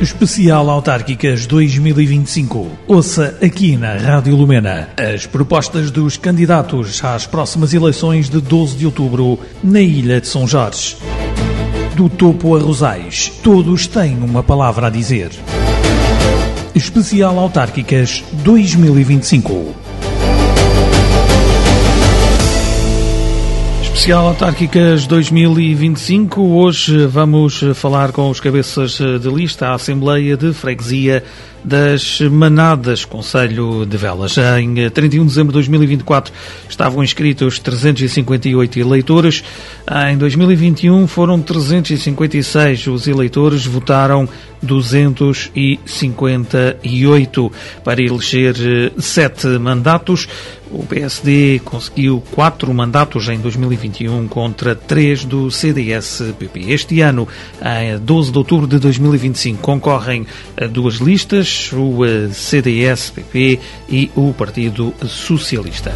Especial Autárquicas 2025. Ouça aqui na Rádio Lumena as propostas dos candidatos às próximas eleições de 12 de outubro na Ilha de São Jorge. Do topo a Rosais, todos têm uma palavra a dizer. Especial Autárquicas 2025. Especial Autárquicas 2025. Hoje vamos falar com os cabeças de lista à Assembleia de Freguesia das Manadas, Concelho de Velas. Em 31 de dezembro de 2024 estavam inscritos 358 eleitores. Em 2021 foram 356 os eleitores, votaram 258 para eleger 7 mandatos. O PSD conseguiu 4 mandatos em 2021 contra 3 do CDS-PP. Este ano, em 12 de outubro de 2025, concorrem 2 listas, o CDS-PP e o Partido Socialista.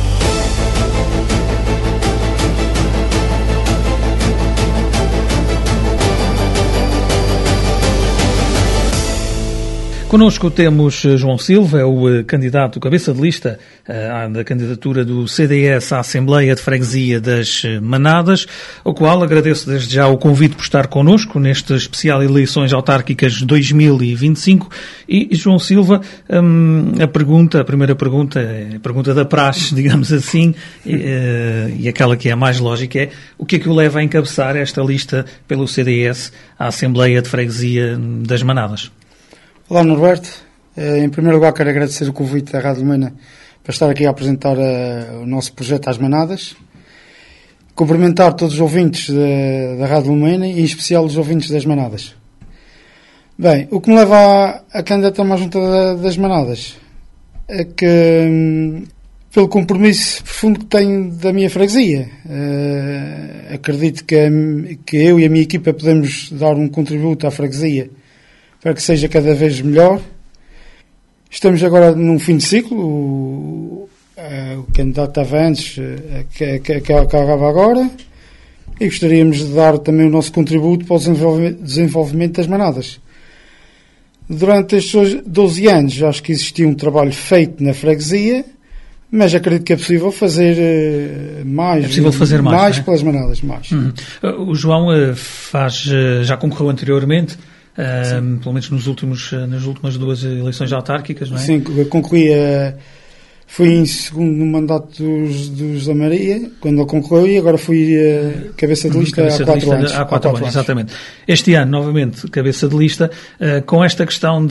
Connosco temos João Silva, é o candidato, cabeça de lista da candidatura do CDS à Assembleia de Freguesia das Manadas, ao qual agradeço desde já o convite por estar connosco neste especial Eleições Autárquicas 2025. E João Silva, a primeira pergunta é a pergunta da praxe, digamos assim, e aquela que é a mais lógica é: o que é que o leva a encabeçar esta lista pelo CDS à Assembleia de Freguesia das Manadas? Olá, Norberto. Em primeiro lugar, quero agradecer o convite da Rádio Lumena para estar aqui a apresentar o nosso projeto às Manadas. Cumprimentar todos os ouvintes da Rádio Lumena e, em especial, os ouvintes das Manadas. Bem, o que me leva a candidatar-me à Junta das Manadas é que, pelo compromisso profundo que tenho da minha freguesia, acredito que eu e a minha equipa podemos dar um contributo à freguesia para que seja cada vez melhor. Estamos agora num fim de ciclo, o candidato estava antes, que acaba agora, e gostaríamos de dar também o nosso contributo para o desenvolvimento das Manadas. Durante estes 12 anos, acho que existia um trabalho feito na freguesia, mas acredito que é possível fazer mais, mais pelas Manadas. Mais. O João já concorreu anteriormente, pelo menos nas últimas 2 eleições autárquicas, não é? Sim, concorri, fui em segundo no mandato dos da Maria, quando ele concorreu, e agora fui cabeça de lista há 4 anos. Há 4 anos, exatamente. Este ano, novamente, cabeça de lista, com esta questão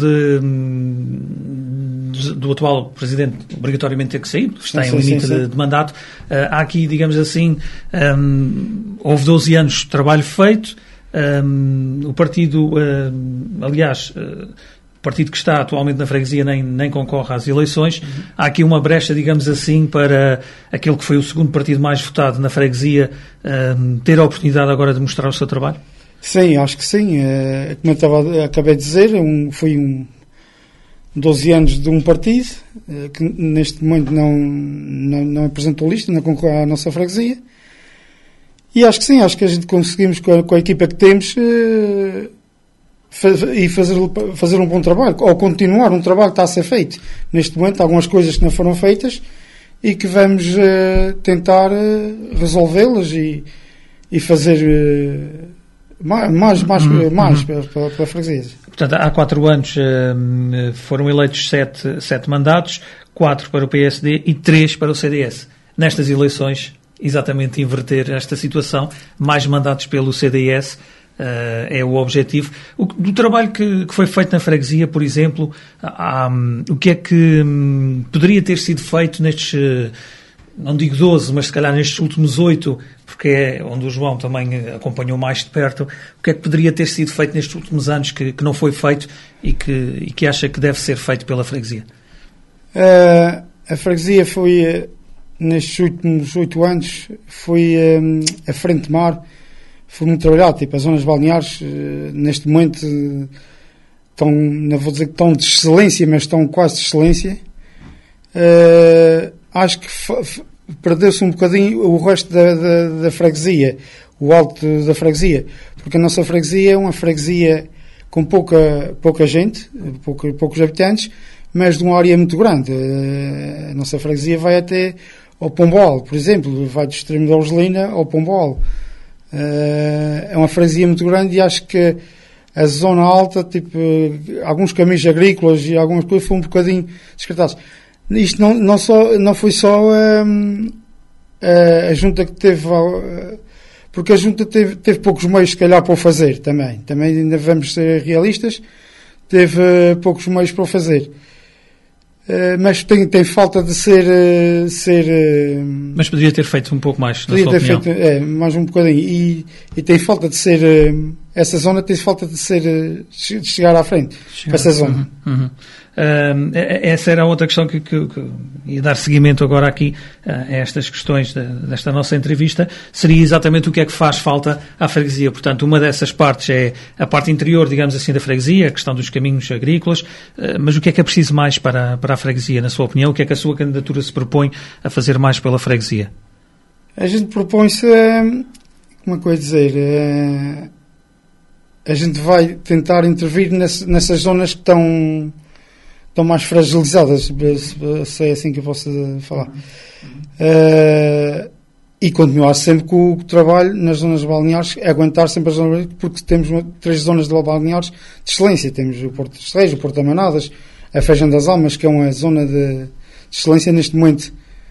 do atual Presidente obrigatoriamente ter que sair, está em limite de mandato. Há aqui, digamos assim, houve 12 anos de trabalho feito. O partido, aliás, o partido que está atualmente na freguesia nem concorre às eleições. Há aqui uma brecha, digamos assim, para aquele que foi o segundo partido mais votado na freguesia ter a oportunidade agora de mostrar o seu trabalho? Sim, acho que sim. Como eu acabei de dizer, foi 12 anos de um partido que neste momento não apresentou lista, não concorre à nossa freguesia. E acho que sim, acho que a gente conseguimos com a equipa que temos fazer um bom trabalho, ou continuar um trabalho que está a ser feito. Neste momento há algumas coisas que não foram feitas e que vamos tentar resolvê-las e fazer mais para a freguesia. Portanto, há 4 anos foram eleitos 7 mandatos, 4 para o PSD e 3 para o CDS. Nestas eleições, exatamente inverter esta situação, mais mandatos pelo CDS é o objetivo. Do trabalho que foi feito na freguesia, por exemplo, o que é que poderia ter sido feito nestes, não digo 12, mas se calhar nestes últimos 8, porque é onde o João também acompanhou mais de perto, o que é que poderia ter sido feito nestes últimos anos que não foi feito e que acha que deve ser feito pela freguesia? A freguesia foi... Nestes últimos 8 anos foi a frente de mar, foi muito trabalhado, tipo as zonas balneares neste momento estão, não vou dizer que estão de excelência, mas estão quase de excelência. Acho que perdeu-se um bocadinho o resto da freguesia, o alto da freguesia, porque a nossa freguesia é uma freguesia com pouca gente, poucos habitantes, mas de uma área muito grande. A nossa freguesia vai até ao Pombal, por exemplo, vai do extremo da Orgelina ao Pombal. É uma freguesia muito grande e acho que a zona alta, tipo, alguns caminhos agrícolas e algumas coisas foram um bocadinho descartados. Isto não foi só a junta que teve, porque a junta teve poucos meios, se calhar, para o fazer também. Também ainda vamos ser realistas, teve poucos meios para o fazer. Mas tem falta de ser... Mas poderia ter feito um pouco mais, na sua opinião. Poderia ter feito, mais um bocadinho. E tem falta de ser... essa zona tem falta de chegar à frente. Essa zona. Essa era outra questão que ia dar seguimento agora aqui a estas questões desta nossa entrevista. Seria exatamente o que é que faz falta à freguesia. Portanto, uma dessas partes é a parte interior, digamos assim, da freguesia, a questão dos caminhos agrícolas. Mas o que é preciso mais para a freguesia, na sua opinião? O que é que a sua candidatura se propõe a fazer mais pela freguesia? A gente propõe-se, como é que eu ia dizer, a gente vai tentar intervir nessas zonas que estão mais fragilizadas, se é assim que eu posso falar. E continuar sempre com o trabalho nas zonas balneares, aguentar sempre as zonas, porque temos 3 zonas de balneares de excelência. Temos o Porto de Estrejo, o Porto de Manadas, a Feijão das Almas, que é uma zona de excelência neste momento,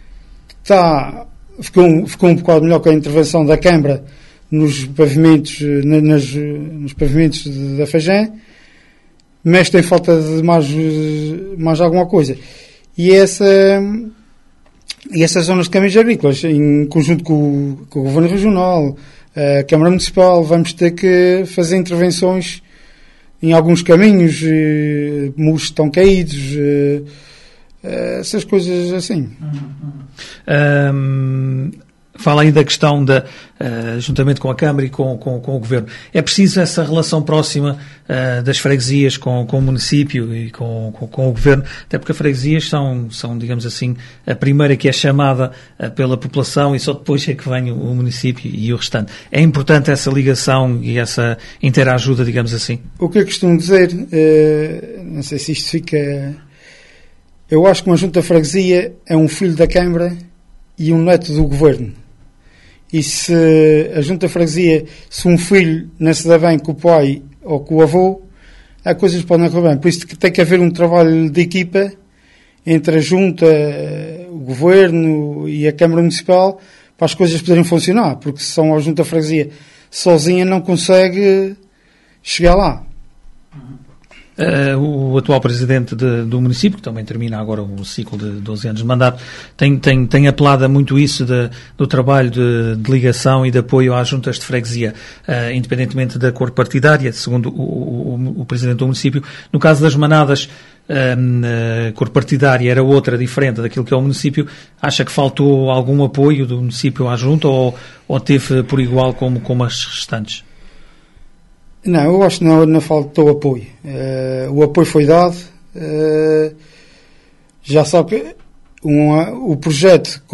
que ficou um bocado melhor com a intervenção da Câmara nos pavimentos, nos pavimentos da Feijão, mas tem falta de mais alguma coisa. E essas zonas de caminhos agrícolas, em conjunto com o Governo Regional, a Câmara Municipal, vamos ter que fazer intervenções em alguns caminhos, muros estão caídos, essas coisas assim. Fala aí da questão juntamente com a Câmara e com o Governo. É preciso essa relação próxima das freguesias com o município e com o Governo, até porque as freguesias são, digamos assim, a primeira que é chamada pela população e só depois é que vem o município e o restante. É importante essa ligação e essa interajuda, digamos assim. O que eu costumo dizer, não sei se isto fica... Eu acho que uma junta de freguesia é um filho da Câmara e um neto do Governo. E se a junta de freguesia, se um filho não se dá bem com o pai ou com o avô, há coisas que podem correr bem. Por isso tem que haver um trabalho de equipa entre a junta, o Governo e a Câmara Municipal para as coisas poderem funcionar. Porque se só a junta de freguesia sozinha não consegue chegar lá. O atual presidente do município, que também termina agora o ciclo de 12 anos de mandato, tem apelado a muito isso do trabalho de ligação e de apoio às juntas de freguesia, independentemente da cor partidária, segundo o presidente do município. No caso das manadas, a cor partidária era outra, diferente daquilo que é o município. Acha que faltou algum apoio do município à junta ou teve por igual como as restantes? Não, eu acho que não faltou apoio. O apoio foi dado. Já sabe que o projeto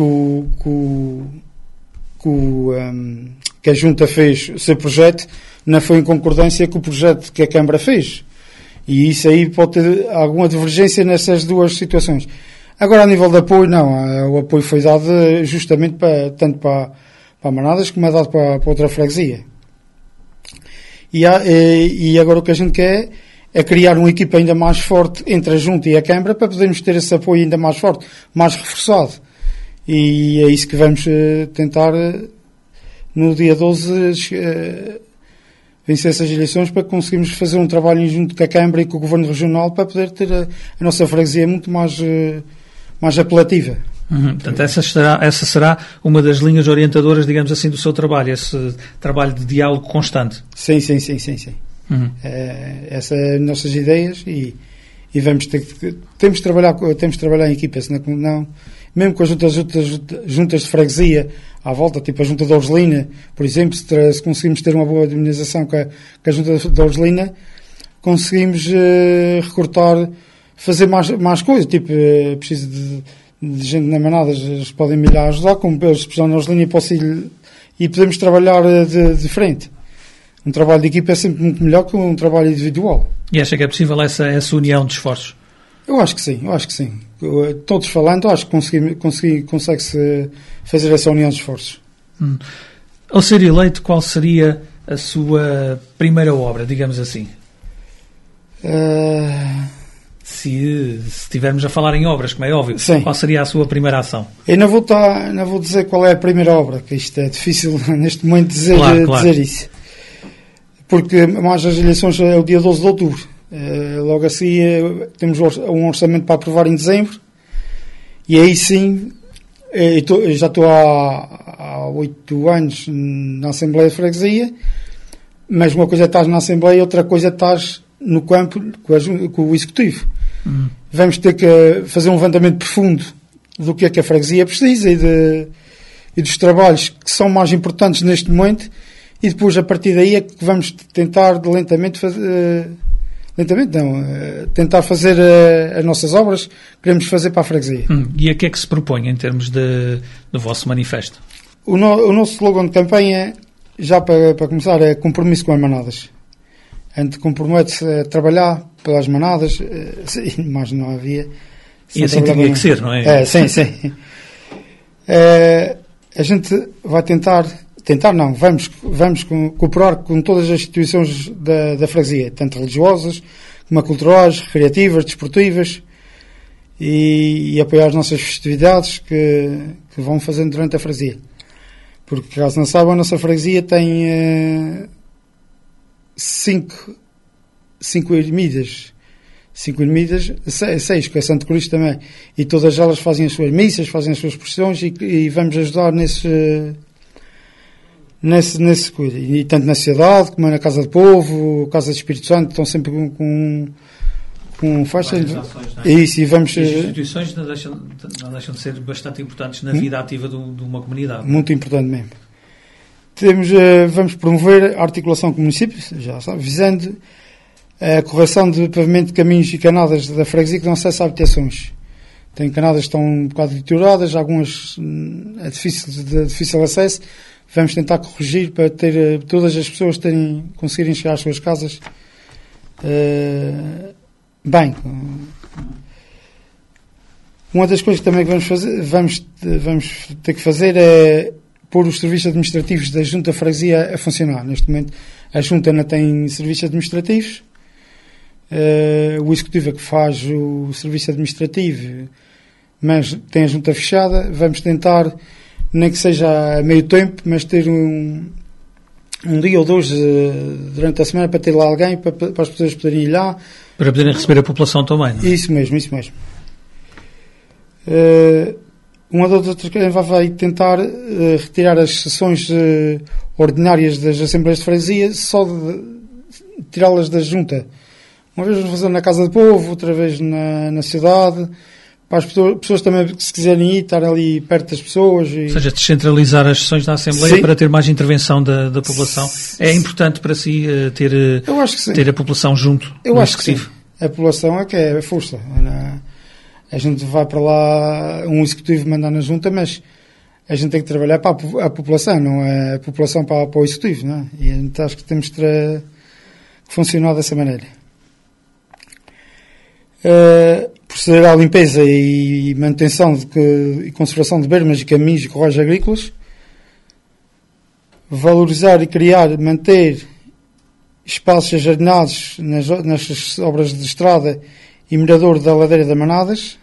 que a Junta fez, o seu projeto, não foi em concordância com o projeto que a Câmara fez. E isso aí pode ter alguma divergência nessas duas situações. Agora, a nível de apoio, não. O apoio foi dado justamente tanto para Manadas como é dado para outra freguesia. E agora o que a gente quer é criar uma equipa ainda mais forte entre a Junta e a Câmara para podermos ter esse apoio ainda mais forte, mais reforçado. E é isso que vamos tentar no dia 12 vencer essas eleições para conseguirmos fazer um trabalho junto com a Câmara e com o Governo Regional para poder ter a nossa freguesia muito mais apelativa. Portanto, essa será uma das linhas orientadoras, digamos assim, do seu trabalho, esse trabalho de diálogo constante. Sim. Essas são as nossas ideias e vamos temos de trabalhar em equipa, senão, mesmo com as juntas de freguesia à volta, tipo a junta de Orgelina, por exemplo, se conseguimos ter uma boa dinamização com a junta de Orgelina, conseguimos recortar, fazer mais coisas, tipo, preciso de gente na Manadas, eles podem me ajudar, como eles precisam na Orgelina e podemos trabalhar de frente. Um trabalho de equipa é sempre muito melhor que um trabalho individual. E acha que é possível essa união de esforços? Eu acho que sim. Todos falando, acho que consegue-se fazer essa união de esforços. Ao ser eleito, qual seria a sua primeira obra, digamos assim? Se estivermos a falar em obras, como é óbvio, sim. Qual seria a sua primeira ação? Eu não vou dizer qual é a primeira obra, que isto é difícil neste momento dizer isso. Porque mais as eleições é o dia 12 de outubro. Logo assim temos um orçamento para aprovar em dezembro, e aí sim eu já estou há 8 anos na Assembleia de Freguesia, mas uma coisa é estar na Assembleia e outra coisa é estar no campo com o Executivo. Vamos ter que fazer um levantamento profundo do que é que a freguesia precisa e dos trabalhos que são mais importantes neste momento, e depois a partir daí é que vamos tentar tentar fazer as nossas obras que queremos fazer para a freguesia. E a que é que se propõe em termos do vosso manifesto? O nosso slogan de campanha, já para começar, é compromisso com as manadas. A gente compromete-se a trabalhar pelas manadas, mas não havia. E assim tinha que ser, não é? Sim. A gente vai vamos cooperar com todas as instituições da freguesia, tanto religiosas, como culturais, recreativas, desportivas, e apoiar as nossas festividades que vão fazendo durante a freguesia. Porque, caso não saibam, a nossa freguesia tem 5 ermidas, 6, que é Santo Cristo também, e todas elas fazem as suas missas, fazem as suas procissões, e vamos ajudar nesse cuidado. E tanto na cidade, como na Casa do Povo, Casa do Espírito Santo, estão sempre com festas. Isso, e vamos... As instituições não deixam de ser bastante importantes na vida ativa de uma comunidade. Muito importante mesmo. Vamos promover a articulação com municípios, já sabe, visando a correção de pavimento de caminhos e canadas da freguesia que dão acesso a habitações. Tem canadas que estão um bocado deterioradas, algumas de difícil acesso. Vamos tentar corrigir para ter todas as pessoas conseguirem chegar às suas casas bem. Uma das coisas que também vamos ter que fazer é pôr os serviços administrativos da Junta Freguesia a funcionar. Neste momento a Junta não tem serviços administrativos, o Executivo é que faz o serviço administrativo, mas tem a Junta fechada. Vamos tentar, nem que seja a meio tempo, mas ter um dia ou dois durante a semana para ter lá alguém, para as pessoas poderem ir lá. Para poderem receber a população também, não é? Isso mesmo. Uma das outras coisas vai tentar retirar as sessões ordinárias das Assembleias de Freguesia, só tirá-las da Junta. Uma vez vamos fazer na Casa do Povo, outra vez na cidade, para as pessoas também, se quiserem ir, estar ali perto das pessoas. Ou seja, descentralizar as sessões da Assembleia. Sim. Para ter mais intervenção da população. É importante para si ter a população junto. Eu acho que sim. A população é que é a força. A gente vai para lá, um executivo mandar na junta, mas a gente tem que trabalhar para a população, não é a população para o executivo, não é? E a gente acho que temos que funcionar dessa maneira. Proceder à limpeza e manutenção e conservação de bermas e caminhos e correios agrícolas. Valorizar e manter espaços ajardinados nas obras de estrada e mirador da ladeira da Manadas.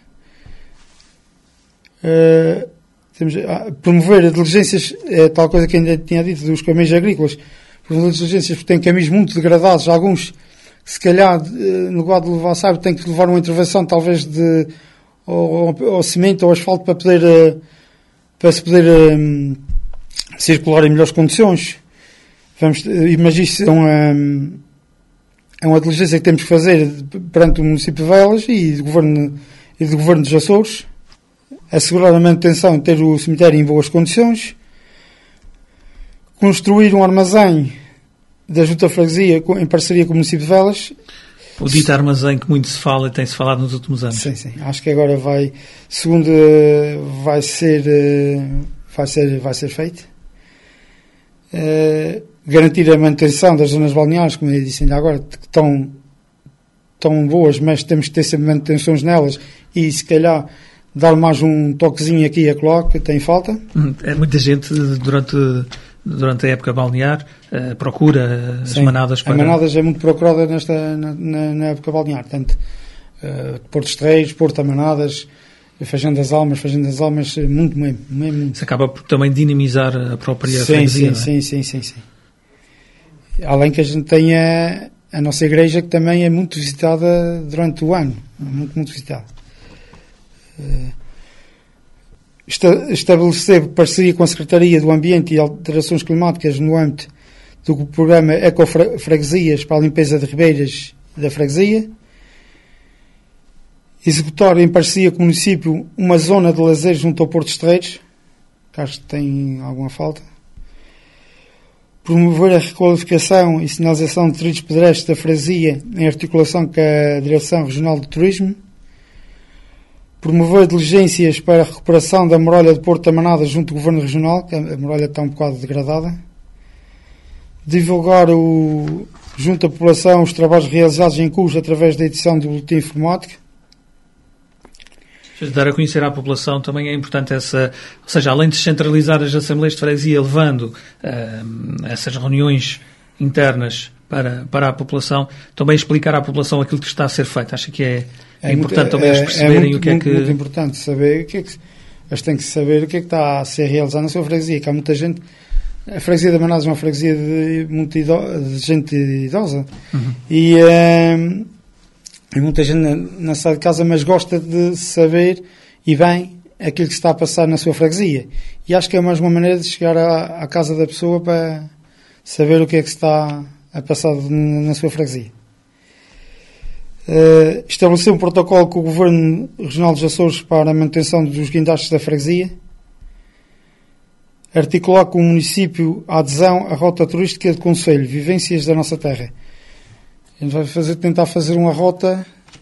Promover diligências, tal coisa que ainda tinha dito, dos caminhos agrícolas. Promover diligências, porque tem caminhos muito degradados, alguns que se calhar no lugar de levar sábio tem que levar uma intervenção talvez de ou cimento ou asfalto para se poder circular em melhores condições. Mas isso é uma diligência que temos que fazer perante o município de Velas e do governo dos Açores. Assegurar a manutenção e ter o cemitério em boas condições. Construir um armazém da Junta Freguesia em parceria com o município de Velas. O dito armazém que muito se fala e tem-se falado nos últimos anos. Sim. Acho que agora vai ser feito. garantir a manutenção das zonas balneares, como eu disse ainda agora, que estão boas, mas temos que ter sempre manutenções nelas e, se calhar, dar mais um toquezinho aqui e acolá, que tem falta. Muita gente, durante a época balnear, procura as manadas para... A manadas é muito procurada na época balnear, tanto Porto Estreios, Porto Amanadas, Feijão das Almas, muito mesmo. Isso acaba por também dinamizar a própria freguesia. Sim. Além que a gente tem a nossa igreja, que também é muito visitada durante o ano, muito visitada. Estabelecer parceria com a Secretaria do Ambiente e Alterações Climáticas no âmbito do programa Ecofreguesias para a limpeza de ribeiras da freguesia. Executar em parceria com o município uma zona de lazer junto ao Porto Estreios, que acho que tem alguma falta. Promover a requalificação e sinalização de trilhos pedestres da freguesia em articulação com a Direção Regional de Turismo. Promover diligências para a recuperação da muralha de Porto Amanada junto ao Governo Regional, que a muralha está um bocado degradada. Divulgar junto à população os trabalhos realizados em Cus através da edição do boletim informático. Dar a conhecer à população também é importante ou seja, além de descentralizar as assembleias de freguesia, levando essas reuniões internas para a população, também explicar à população aquilo que está a ser feito. Acho que é importante também eles perceberem o que é que... É muito importante saber eles têm que saber o que é que está a ser realizado na sua freguesia, que há muita gente... A freguesia de Manadas é uma freguesia de gente idosa. Uhum. E muita gente não sai de casa, mas gosta de saber e bem aquilo que está a passar na sua freguesia. E acho que é mais uma maneira de chegar à casa da pessoa para saber o que é que está a passar na sua freguesia. Estabelecer um protocolo com o Governo Regional dos Açores para a manutenção dos guindastes da freguesia. Articular com o município a adesão à rota turística de Conselho, Vivências da Nossa Terra. A gente vai tentar fazer uma rota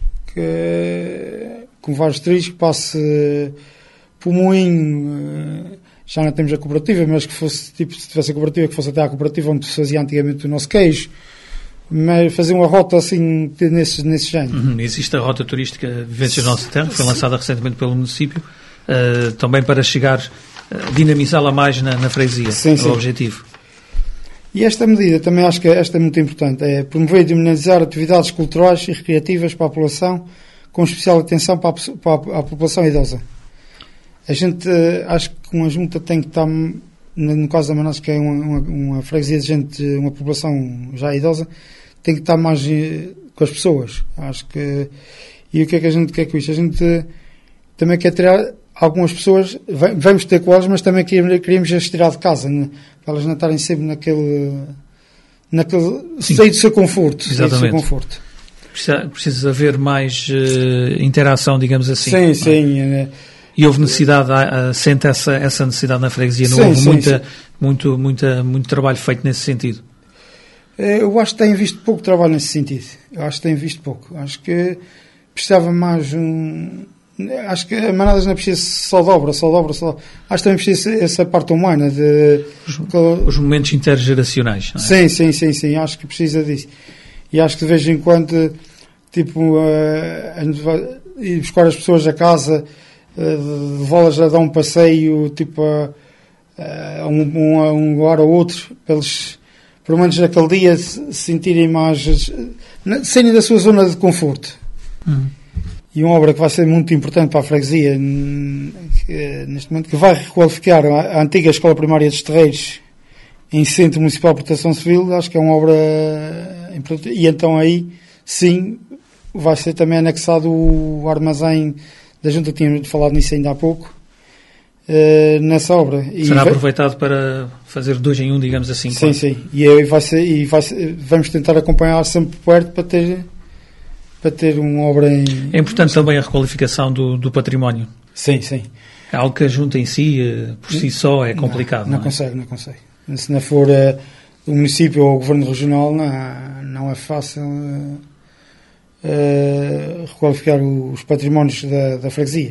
com vários trilhos que passe por Moinho, já não temos a cooperativa, mas que fosse, se tivesse a cooperativa, que fosse até a cooperativa onde se fazia antigamente o nosso queijo, mas fazer uma rota assim nesse género. Existe a rota turística Vivências da Nossa Terra, que foi lançada recentemente pelo município, também para dinamizá-la mais na freguesia, o objetivo. E esta medida, também acho que esta é muito importante, é promover e dinamizar atividades culturais e recreativas para a população, com especial atenção para a população idosa. A gente, acho que uma junta tem que estar, no caso da Manaus, que é uma freguesia de gente, uma população já idosa, tem que estar mais com as pessoas. Acho que... E o que é que a gente quer com isto? A gente também quer tirar algumas pessoas, vamos ter com elas, mas também queríamos as tirar de casa, né? Para elas não estarem sempre naquele cheio de seu conforto. Exatamente. Precisa haver mais interação, digamos assim. Sim. E houve necessidade, sente essa necessidade na freguesia, não houve muito trabalho feito nesse sentido? Eu acho que têm visto pouco trabalho nesse sentido. Acho que precisava mais Acho que a Manadas não precisa só dobra. Acho que também precisa essa parte humana de... Os momentos intergeracionais, não é? Sim, acho que precisa disso. E acho que de vez em quando, a gente vai ir buscar as pessoas a casa, levá-las a dar um passeio, a um lugar ou outro, para eles, pelo menos naquele dia, se sentirem mais... saírem da sua zona de conforto. E uma obra que vai ser muito importante para a freguesia neste momento, que vai requalificar a antiga Escola Primária dos Terreiros em Centro Municipal de Proteção Civil. Acho que é uma obra importante. E então aí, sim, vai ser também anexado o armazém da Junta, tínhamos falado nisso ainda há pouco, nessa obra. Será aproveitado para fazer 2 em 1, digamos assim. Sim, claro. Sim. E vamos tentar acompanhar sempre perto para ter uma obra em... É importante também a requalificação do património. Sim. É algo que a Junta em si, por si só, é complicado. Não consegue. Se não for o município ou o Governo Regional, não é fácil requalificar os patrimónios da freguesia.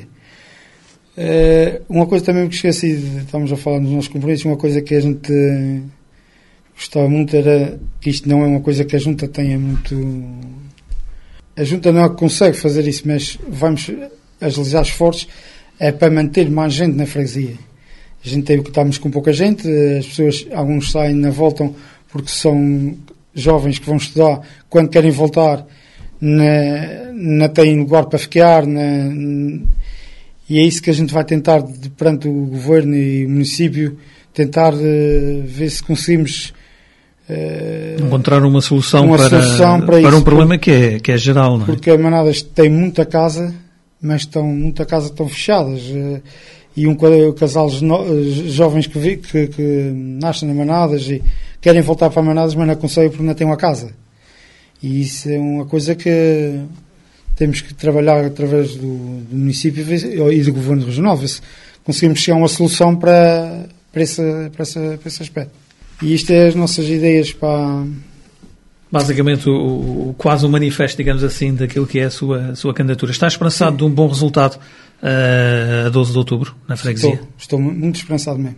Uma coisa também que esqueci, estamos a falar dos nossos compromissos, uma coisa que a gente gostava muito era que isto não é uma coisa que a Junta tenha muito... A Junta não consegue fazer isso, mas vamos agilizar esforços é para manter mais gente na freguesia. A gente estamos com pouca gente, as pessoas, alguns saem e não voltam porque são jovens que vão estudar, quando querem voltar não têm lugar para ficar, e é isso que a gente vai tentar, perante o Governo e o município, tentar ver se conseguimos encontrar uma solução para isso, um problema que é geral, não é? Porque as manadas têm muita casa, mas estão fechadas, e um casal jovens que nascem nas manadas e querem voltar para manadas, mas não conseguem porque não têm uma casa. E isso é uma coisa que temos que trabalhar através do município e do Governo Regional, ver se conseguimos chegar a uma solução para esse aspecto. E isto é as nossas ideias para... Basicamente, quase um manifesto, digamos assim, daquilo que é a sua candidatura. Está esperançado de um bom resultado a 12 de outubro, na freguesia? Estou muito esperançado mesmo.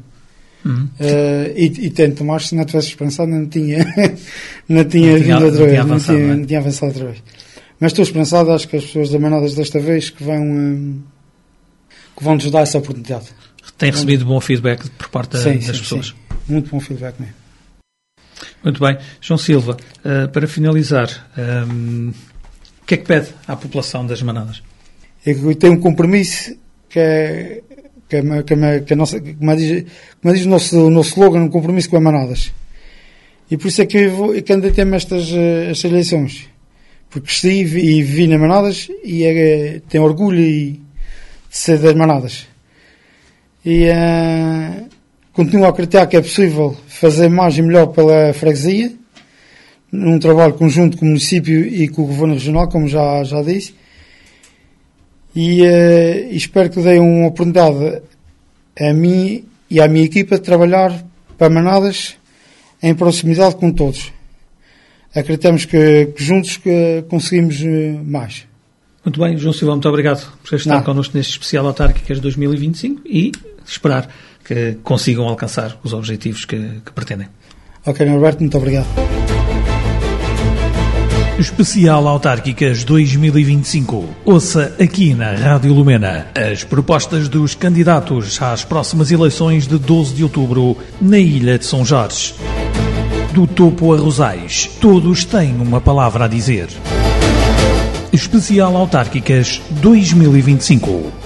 E tento, mas se não tivesse esperançado não tinha vindo outra vez, não tinha avançado outra vez. Mas estou esperançado, acho que as pessoas da Manadas desta vez que vão nos dar essa oportunidade. Tem recebido bom feedback por parte das pessoas? Sim. Muito bom feedback mesmo. Muito bem. João Silva, para finalizar, o que é que pede à população das Manadas? Eu tenho um compromisso que a nossa, como diz o nosso slogan, um compromisso com as Manadas. E por isso é que eu candidatei-me a estas eleições. Porque cresci e vivi nas Manadas e tenho orgulho de ser das Manadas. E continuo a acreditar que é possível fazer mais e melhor pela freguesia, num trabalho conjunto com o município e com o Governo Regional, como já disse. E espero que dê uma oportunidade a mim e à minha equipa de trabalhar para Manadas em proximidade com todos. Acreditamos que juntos conseguimos mais. Muito bem, João Silva, muito obrigado por estar connosco neste especial Autárquicas 2025 e esperar que consigam alcançar os objetivos que pretendem. Ok, Norberto, muito obrigado. Especial Autárquicas 2025. Ouça aqui na Rádio Lumena as propostas dos candidatos às próximas eleições de 12 de outubro na Ilha de São Jorge. Do topo a Rosais, todos têm uma palavra a dizer. Especial Autárquicas 2025.